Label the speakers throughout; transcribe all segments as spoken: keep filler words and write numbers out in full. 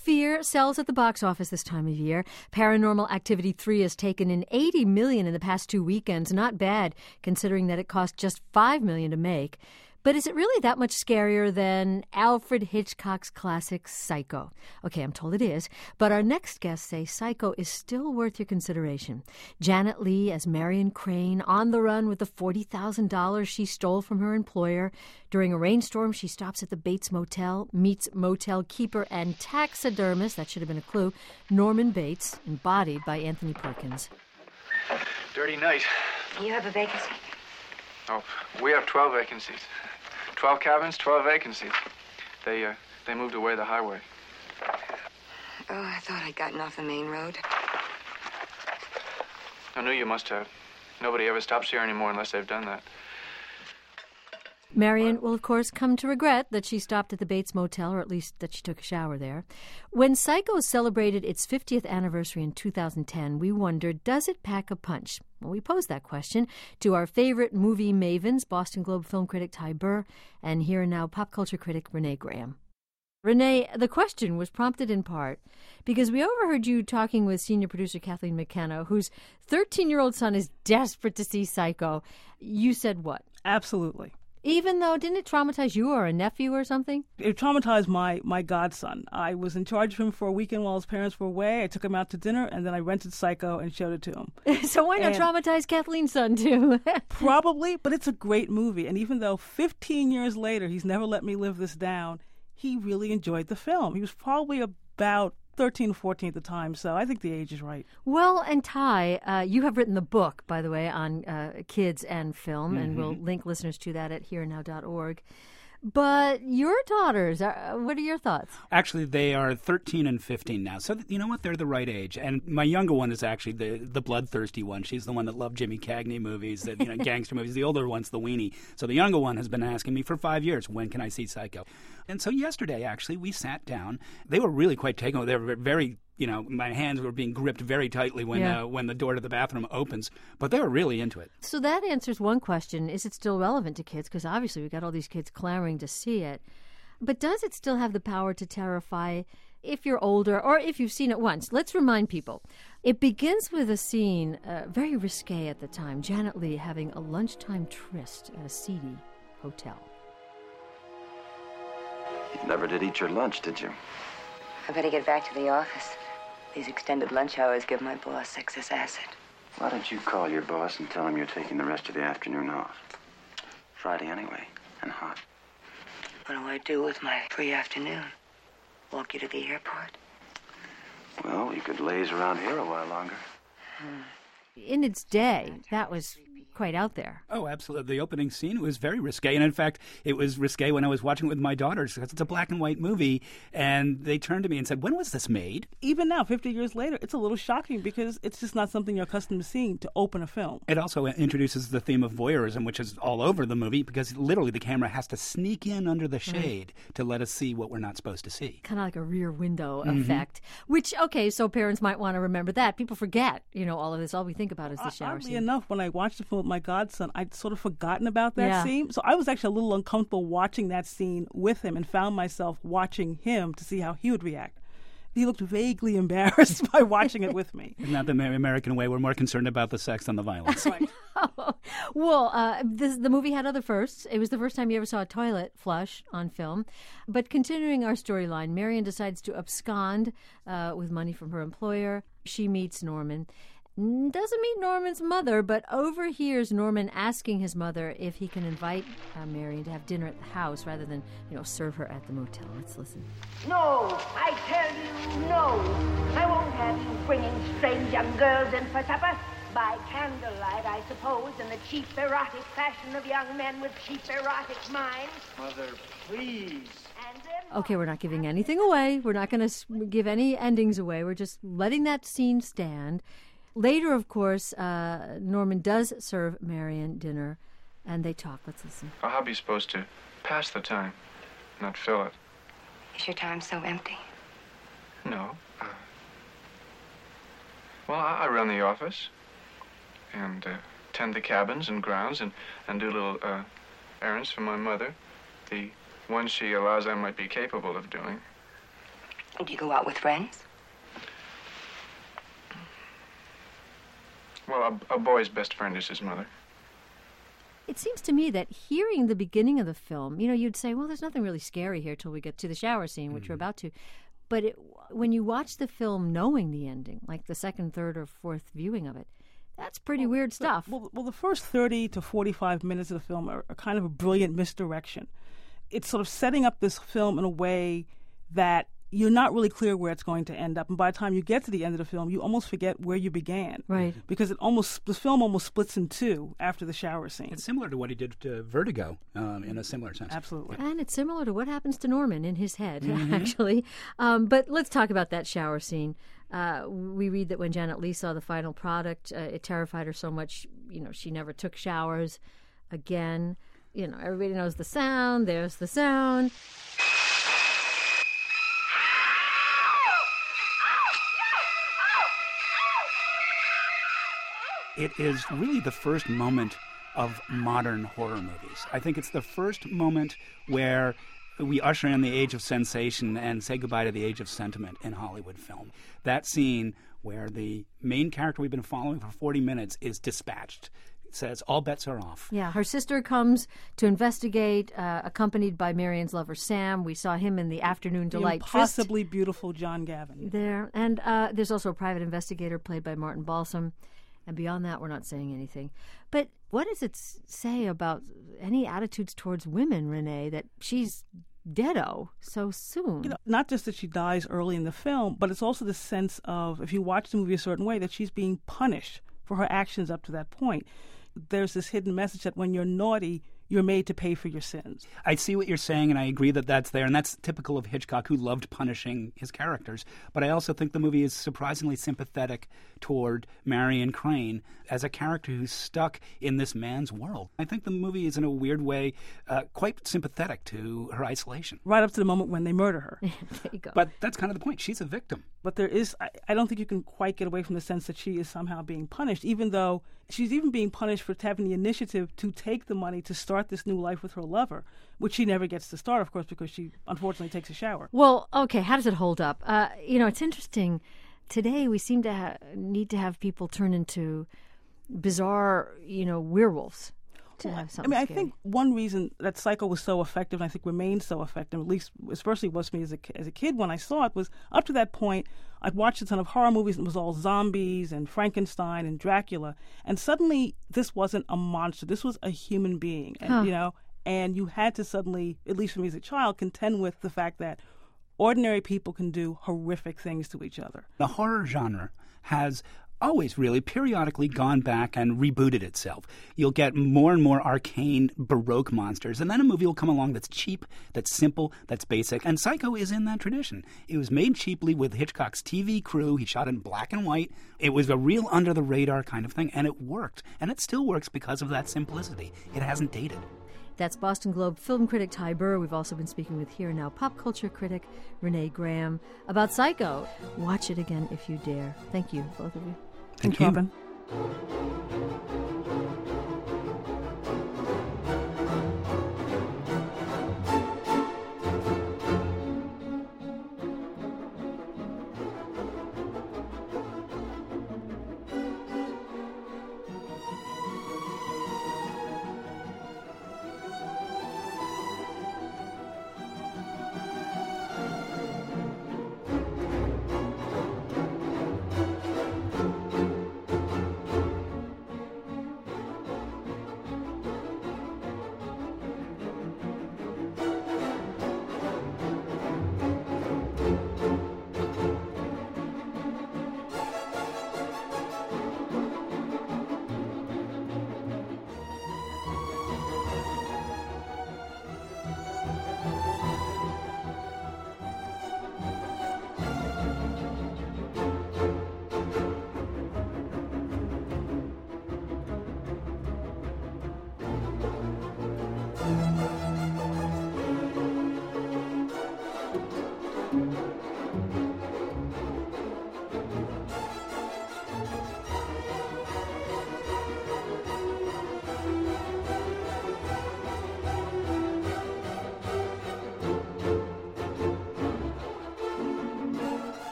Speaker 1: Fear sells at the box office this time of year. Paranormal Activity three has taken in eighty million dollars in the past two weekends. Not bad, considering that it cost just five million dollars to make. But is it really that much scarier than Alfred Hitchcock's classic Psycho? Okay, I'm told it is, but our next guests say Psycho is still worth your consideration. Janet Leigh as Marion Crane, on the run with the forty thousand dollars she stole from her employer. During a rainstorm, she stops at the Bates Motel, meets motel keeper and taxidermist, that should have been a clue, Norman Bates, embodied by Anthony Perkins.
Speaker 2: Dirty night.
Speaker 3: You have a vacancy?
Speaker 2: Oh, we have twelve vacancies. Twelve cabins, twelve vacancies. They, uh, they moved away the highway.
Speaker 3: Oh, I thought I'd gotten off the main road.
Speaker 2: I knew you must have. Nobody ever stops here anymore unless they've done that.
Speaker 1: Marion will, of course, come to regret that she stopped at the Bates Motel, or at least that she took a shower there. When Psycho celebrated its fiftieth anniversary in two thousand ten, we wondered, does it pack a punch? Well, we posed that question to our favorite movie mavens, Boston Globe film critic Ty Burr, and Here and Now pop culture critic Renee Graham. Renee, the question was prompted in part because we overheard you talking with senior producer Kathleen McKenna, whose thirteen-year-old son is desperate to see Psycho. You said what?
Speaker 4: Absolutely.
Speaker 1: Even though, didn't it traumatize you or a nephew or something?
Speaker 4: It traumatized my, my godson. I was in charge of him for a weekend while his parents were away. I took him out to dinner, and then I rented Psycho and showed it to him.
Speaker 1: So why not
Speaker 4: and
Speaker 1: traumatize Kathleen's son, too?
Speaker 4: Probably, but it's a great movie. And even though fifteen years later he's never let me live this down, he really enjoyed the film. He was probably about thirteen, fourteen at the time, so I think the age is right.
Speaker 1: Well, and Ty, uh, you have written the book, by the way, on uh, kids and film, mm-hmm. and we'll link listeners to that at here now dot org. But your daughters, uh, what are your thoughts?
Speaker 5: Actually, they are thirteen and fifteen now. So, you know what? They're the right age. And my younger one is actually the, the bloodthirsty one. She's the one that loved Jimmy Cagney movies, the, you know, gangster movies. The older one's the weenie. So the younger one has been asking me for five years, when can I see Psycho? And so yesterday, actually, we sat down. They were really quite taken. They were very... You know, my hands were being gripped very tightly when
Speaker 1: yeah.
Speaker 5: uh, when the door to the bathroom opens. But they were really into it.
Speaker 1: So that answers one question. Is it still relevant to kids? Because obviously we've got all these kids clamoring to see it. But does it still have the power to terrify if you're older or if you've seen it once? Let's remind people. It begins with a scene, uh, very risque at the time, Janet Leigh having a lunchtime tryst at a seedy hotel.
Speaker 6: You never did eat your lunch, did you?
Speaker 3: I better get back to the office. These extended lunch hours give my boss excess acid.
Speaker 6: Why don't you call your boss and tell him you're taking the rest of the afternoon off? Friday anyway, and hot.
Speaker 3: What do I do with my free afternoon? Walk you to the airport?
Speaker 6: Well, you could laze around here a while longer.
Speaker 1: Hmm. In its day, that was quite out there.
Speaker 5: Oh, absolutely. The opening scene was very risque. And in fact, it was risque when I was watching it with my daughters because it's a black and white movie. And they turned to me and said, when was this made?
Speaker 4: Even now, fifty years later, it's a little shocking because it's just not something you're accustomed to seeing to open a film.
Speaker 5: It also introduces the theme of voyeurism, which is all over the movie because literally the camera has to sneak in under the shade right. to let us see what we're not supposed to see.
Speaker 1: Kind of like a rear window
Speaker 5: mm-hmm.
Speaker 1: effect, which, okay, so parents might want to remember that. People forget, you know, all of this. All we think about is the shower
Speaker 4: Oddly
Speaker 1: scene.
Speaker 4: enough, when I watched the film with my godson, I'd sort of forgotten about that
Speaker 1: yeah.
Speaker 4: scene. So I was actually a little uncomfortable watching that scene with him and found myself watching him to see how he would react. He looked vaguely embarrassed by watching it with me.
Speaker 5: Not the American way. We're more concerned about the sex than the violence.
Speaker 4: Right.
Speaker 1: Well, uh, this, the movie had other firsts. It was the first time you ever saw a toilet flush on film. But continuing our storyline, Marion decides to abscond uh, with money from her employer. She meets Norman. Doesn't meet Norman's mother, but overhears Norman asking his mother if he can invite uh, Marion to have dinner at the house rather than, you know, serve her at the motel. Let's listen.
Speaker 7: No, I tell you, no. I won't have you bringing strange young girls in for supper. By candlelight, I suppose, in the cheap, erotic fashion of young men with cheap, erotic minds.
Speaker 2: Mother, please.
Speaker 1: Okay, we're not giving anything away. We're not going to give any endings away. We're just letting that scene stand. Later, of course, uh, Norman does serve Marion dinner, and they talk. Let's listen.
Speaker 2: A hobby's supposed to pass the time, not fill it.
Speaker 3: Is your time so empty?
Speaker 2: No. Uh, well, I, I run the office and uh, tend the cabins and grounds and, and do little uh, errands for my mother, the ones she allows I might be capable of doing.
Speaker 3: Do you go out with friends?
Speaker 2: Well, a, a boy's best friend is his mother.
Speaker 1: It seems to me that hearing the beginning of the film, you know, you'd say, well, there's nothing really scary here till we get to the shower scene, which mm-hmm. we're about to. But it, when you watch the film knowing the ending, like the second, third, or fourth viewing of it, that's pretty well, weird stuff.
Speaker 4: Well, well, the first thirty to forty-five minutes of the film are, are kind of a brilliant misdirection. It's sort of setting up this film in a way that you're not really clear where it's going to end up. And by the time you get to the end of the film, you almost forget where you began.
Speaker 1: Right.
Speaker 4: Because it almost the film almost splits in two after the shower scene.
Speaker 5: It's similar to what he did to Vertigo um, in a similar sense.
Speaker 4: Absolutely.
Speaker 1: And it's similar to what happens to Norman in his head,
Speaker 5: mm-hmm.
Speaker 1: actually. Um, but let's talk about that shower scene. Uh, we read that when Janet Leigh saw the final product, uh, it terrified her so much, you know, she never took showers again. You know, everybody knows the sound. There's the sound.
Speaker 5: It is really the first moment of modern horror movies. I think it's the first moment where we usher in the age of sensation and say goodbye to the age of sentiment in Hollywood film. That scene where the main character we've been following for forty minutes is dispatched. It says all bets are off.
Speaker 1: Yeah, her sister comes to investigate, uh, accompanied by Marion's lover, Sam. We saw him in the Afternoon Delight.
Speaker 4: The impossibly beautiful John Gavin.
Speaker 1: There. And uh, there's also a private investigator played by Martin Balsam. And beyond that, we're not saying anything. But what does it say about any attitudes towards women, Renee, that she's deado so soon?
Speaker 4: You know, not just that she dies early in the film, but it's also the sense of, if you watch the movie a certain way, that she's being punished for her actions up to that point. There's this hidden message that when you're naughty, you're made to pay for your sins.
Speaker 5: I see what you're saying, and I agree that that's there, and that's typical of Hitchcock, who loved punishing his characters. But I also think the movie is surprisingly sympathetic toward Marion Crane as a character who's stuck in this man's world. I think the movie is, in a weird way, uh, quite sympathetic to her isolation.
Speaker 4: Right up to the moment when they murder her.
Speaker 1: There you go.
Speaker 5: But that's kind of the point. She's a victim.
Speaker 4: But there is, I, I don't think you can quite get away from the sense that she is somehow being punished, even though she's even being punished for having the initiative to take the money to start this new life with her lover, which she never gets to start, of course, because she unfortunately takes a shower.
Speaker 1: Well, okay, how does it hold up? Uh, you know, it's interesting. Today we seem to ha- need to have people turn into bizarre, you know, werewolves. To
Speaker 4: well,
Speaker 1: have
Speaker 4: I mean, I
Speaker 1: scary.
Speaker 4: think one reason that Psycho was so effective, and I think remains so effective, at least especially was me as a, as a kid when I saw it, was up to that point, I'd watched a ton of horror movies, and it was all zombies and Frankenstein and Dracula, and suddenly this wasn't a monster. This was a human being, and,
Speaker 1: huh.
Speaker 4: you know, and you had to suddenly, at least for me as a child, contend with the fact that ordinary people can do horrific things to each other.
Speaker 5: The horror genre has always really periodically gone back and rebooted itself. You'll get more and more arcane Baroque monsters, and then a movie will come along that's cheap, that's simple, that's basic, and Psycho is in that tradition. It was made cheaply with Hitchcock's T V crew. He shot in black and white. It was a real under-the-radar kind of thing, and it worked. And it still works because of that simplicity. It hasn't dated.
Speaker 1: That's Boston Globe film critic Ty Burr. We've also been speaking with Here and Now pop culture critic Renee Graham about Psycho. Watch it again if you dare. Thank you, both of you.
Speaker 5: Thank
Speaker 4: Thanks,
Speaker 5: you.
Speaker 4: Robin.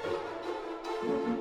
Speaker 8: Thank you.